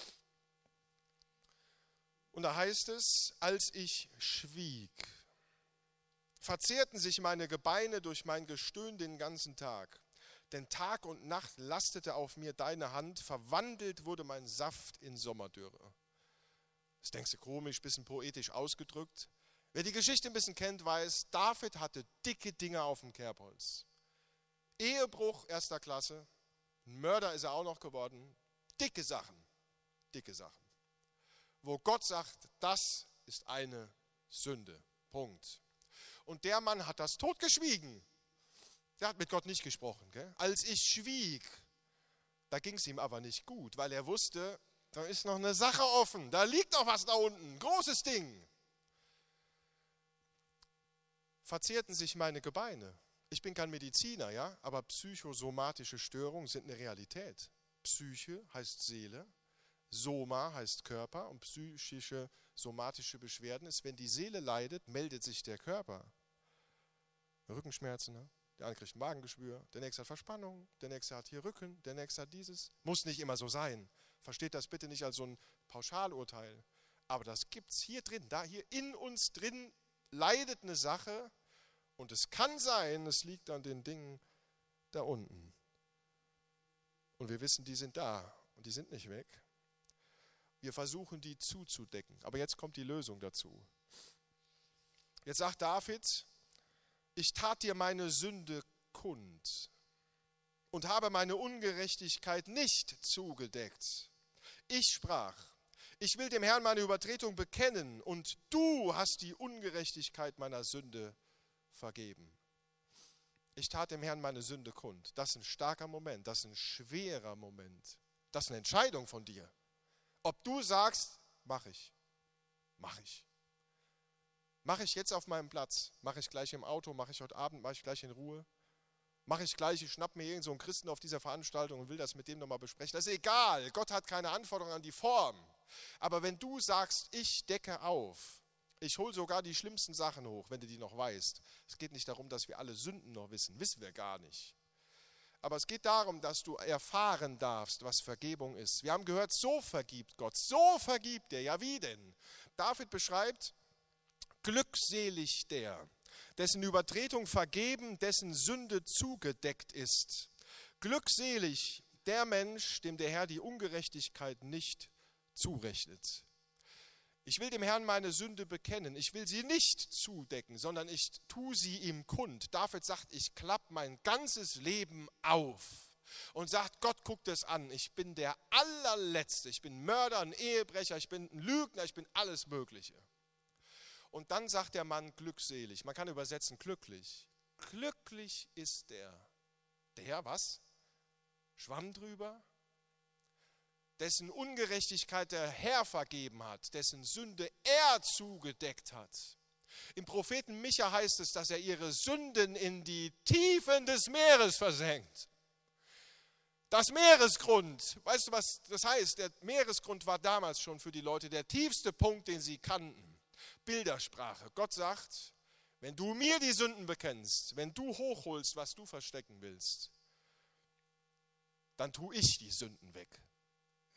Und da heißt es, als ich schwieg, verzehrten sich meine Gebeine durch mein Gestöhn den ganzen Tag. Denn Tag und Nacht lastete auf mir deine Hand, verwandelt wurde mein Saft in Sommerdürre. Das denkst du komisch, bisschen poetisch ausgedrückt. Wer die Geschichte ein bisschen kennt, weiß, David hatte dicke Dinge auf dem Kerbholz. Ehebruch erster Klasse, ein Mörder ist er auch noch geworden. Dicke Sachen. Wo Gott sagt, das ist eine Sünde. Punkt. Und der Mann hat das totgeschwiegen. Der hat mit Gott nicht gesprochen. Gell? Als ich schwieg, da ging es ihm aber nicht gut, weil er wusste, da ist noch eine Sache offen, da liegt noch was da unten, großes Ding. Verzehrten sich meine Gebeine. Ich bin kein Mediziner, ja, aber psychosomatische Störungen sind eine Realität. Psyche heißt Seele, Soma heißt Körper und psychische, somatische Beschwerden ist, wenn die Seele leidet, meldet sich der Körper. Rückenschmerzen, ne? Der eine kriegt ein Magengeschwür, der nächste hat Verspannung, der nächste hat hier Rücken, der nächste hat dieses. Muss nicht immer so sein. Versteht das bitte nicht als so ein Pauschalurteil. Aber das gibt es hier drin, da hier in uns drin leidet eine Sache und es kann sein, es liegt an den Dingen da unten. Und wir wissen, die sind da und die sind nicht weg. Wir versuchen, die zuzudecken. Aber jetzt kommt die Lösung dazu. Jetzt sagt David, ich tat dir meine Sünde kund und habe meine Ungerechtigkeit nicht zugedeckt. Ich sprach, ich will dem Herrn meine Übertretung bekennen und du hast die Ungerechtigkeit meiner Sünde vergeben. Ich tat dem Herrn meine Sünde kund. Das ist ein starker Moment, das ist ein schwerer Moment. Das ist eine Entscheidung von dir. Ob du sagst, mach ich. Mache ich jetzt auf meinem Platz? Mache ich gleich im Auto? Mache ich heute Abend? Mache ich gleich in Ruhe? Mache ich gleich, ich schnapp mir irgend so einen Christen auf dieser Veranstaltung und will das mit dem nochmal besprechen? Das ist egal. Gott hat keine Anforderung an die Form. Aber wenn du sagst, ich decke auf, ich hole sogar die schlimmsten Sachen hoch, wenn du die noch weißt. Es geht nicht darum, dass wir alle Sünden noch wissen. Wissen wir gar nicht. Aber es geht darum, dass du erfahren darfst, was Vergebung ist. Wir haben gehört, so vergibt Gott. So vergibt er. Ja, wie denn? David beschreibt, glückselig der, dessen Übertretung vergeben, dessen Sünde zugedeckt ist. Glückselig der Mensch, dem der Herr die Ungerechtigkeit nicht zurechnet. Ich will dem Herrn meine Sünde bekennen. Ich will sie nicht zudecken, sondern ich tue sie ihm kund. David sagt, ich klappe mein ganzes Leben auf und sagt, Gott guckt es an. Ich bin der Allerletzte. Ich bin Mörder, ein Ehebrecher, ich bin ein Lügner, ich bin alles Mögliche. Und dann sagt der Mann glückselig. Man kann übersetzen glücklich. Glücklich ist der was? Schwamm drüber? Dessen Ungerechtigkeit der Herr vergeben hat, dessen Sünde er zugedeckt hat. Im Propheten Micha heißt es, dass er ihre Sünden in die Tiefen des Meeres versenkt. Das Meeresgrund, weißt du, was das heißt? Der Meeresgrund war damals schon für die Leute der tiefste Punkt, den sie kannten. Bildersprache. Gott sagt, wenn du mir die Sünden bekennst, wenn du hochholst, was du verstecken willst, dann tue ich die Sünden weg.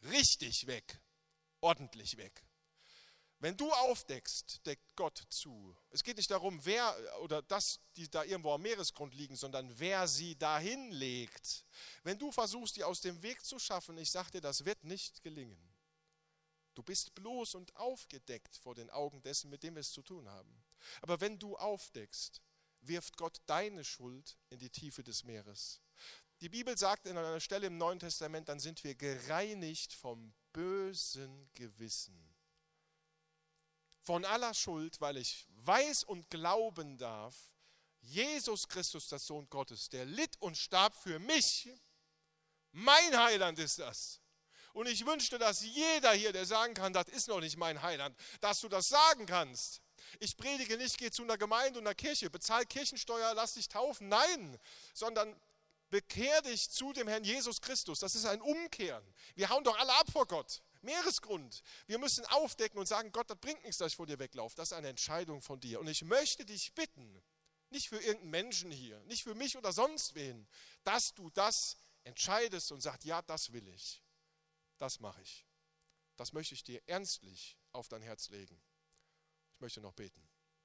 richtig weg, ordentlich weg. Wenn du aufdeckst, deckt Gott zu. Es geht nicht darum, wer oder dass die da irgendwo am Meeresgrund liegen, sondern wer sie dahin legt. Wenn du versuchst, die aus dem Weg zu schaffen, ich sage dir, das wird nicht gelingen. Du bist bloß und aufgedeckt vor den Augen dessen, mit dem wir es zu tun haben. Aber wenn du aufdeckst, wirft Gott deine Schuld in die Tiefe des Meeres. Die Bibel sagt in einer Stelle im Neuen Testament, dann sind wir gereinigt vom bösen Gewissen. Von aller Schuld, weil ich weiß und glauben darf, Jesus Christus, der Sohn Gottes, der litt und starb für mich. Mein Heiland ist das. Und ich wünschte, dass jeder hier, der sagen kann, das ist noch nicht mein Heiland, dass du das sagen kannst. Ich predige nicht, geh zu einer Gemeinde und einer Kirche, bezahl Kirchensteuer, lass dich taufen. Nein, sondern bekehr dich zu dem Herrn Jesus Christus. Das ist ein Umkehren. Wir hauen doch alle ab vor Gott. Meeresgrund. Wir müssen aufdecken und sagen, Gott, das bringt nichts, dass ich vor dir weglaufe. Das ist eine Entscheidung von dir. Und ich möchte dich bitten, nicht für irgendeinen Menschen hier, nicht für mich oder sonst wen, dass du das entscheidest und sagst, ja, das will ich. Das mache ich. Das möchte ich dir ernstlich auf dein Herz legen. Ich möchte noch beten.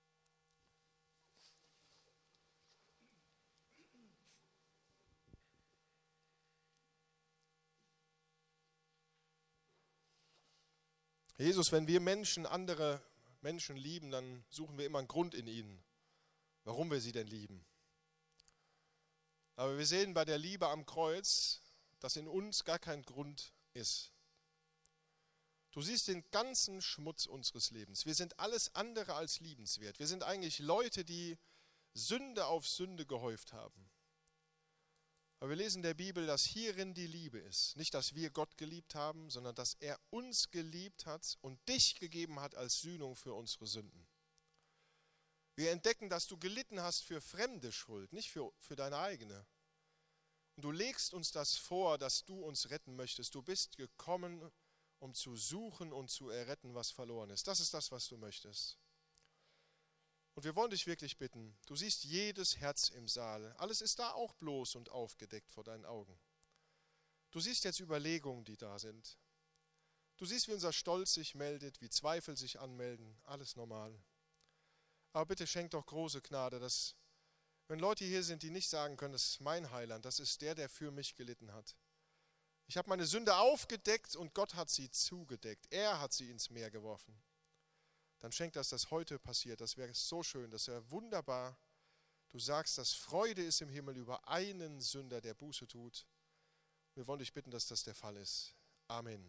Jesus, wenn wir Menschen andere Menschen lieben, dann suchen wir immer einen Grund in ihnen, warum wir sie denn lieben. Aber wir sehen bei der Liebe am Kreuz, dass in uns gar kein Grund ist. Du siehst den ganzen Schmutz unseres Lebens. Wir sind alles andere als liebenswert. Wir sind eigentlich Leute, die Sünde auf Sünde gehäuft haben. Aber wir lesen in der Bibel, dass hierin die Liebe ist. Nicht, dass wir Gott geliebt haben, sondern dass er uns geliebt hat und dich gegeben hat als Sühnung für unsere Sünden. Wir entdecken, dass du gelitten hast für fremde Schuld, nicht für deine eigene. Und du legst uns das vor, dass du uns retten möchtest. Du bist gekommen, um zu suchen und zu erretten, was verloren ist. Das ist das, was du möchtest. Und wir wollen dich wirklich bitten, du siehst jedes Herz im Saal. Alles ist da auch bloß und aufgedeckt vor deinen Augen. Du siehst jetzt Überlegungen, die da sind. Du siehst, wie unser Stolz sich meldet, wie Zweifel sich anmelden. Alles normal. Aber bitte schenk doch große Gnade, dass, wenn Leute hier sind, die nicht sagen können, das ist mein Heiland, das ist der, der für mich gelitten hat. Ich habe meine Sünde aufgedeckt und Gott hat sie zugedeckt. Er hat sie ins Meer geworfen. Dann schenk, dass das heute passiert. Das wäre so schön, das wäre wunderbar. Du sagst, dass Freude ist im Himmel über einen Sünder, der Buße tut. Wir wollen dich bitten, dass das der Fall ist. Amen.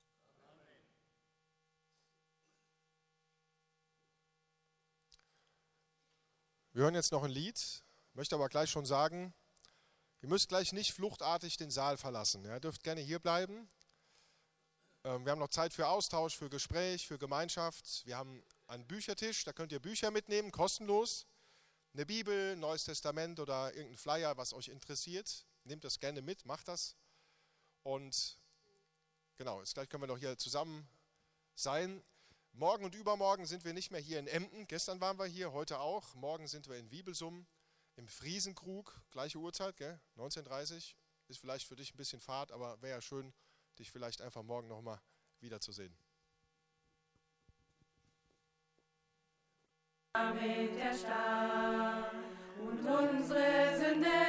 Wir hören jetzt noch ein Lied, möchte aber gleich schon sagen, ihr müsst gleich nicht fluchtartig den Saal verlassen. Ihr dürft gerne hier bleiben. Wir haben noch Zeit für Austausch, für Gespräch, für Gemeinschaft. Wir haben einen Büchertisch, da könnt ihr Bücher mitnehmen, kostenlos. Eine Bibel, Neues Testament oder irgendein Flyer, was euch interessiert. Nehmt das gerne mit, macht das. Und genau, jetzt gleich können wir noch hier zusammen sein. Morgen und übermorgen sind wir nicht mehr hier in Emden. Gestern waren wir hier, heute auch. Morgen sind wir in Wiebelsum im Friesenkrug. Gleiche Uhrzeit, gell? 19:30. Ist vielleicht für dich ein bisschen Fahrt, aber wäre ja schön, dich vielleicht einfach morgen nochmal wiederzusehen. Damit er starb und unsere Sünde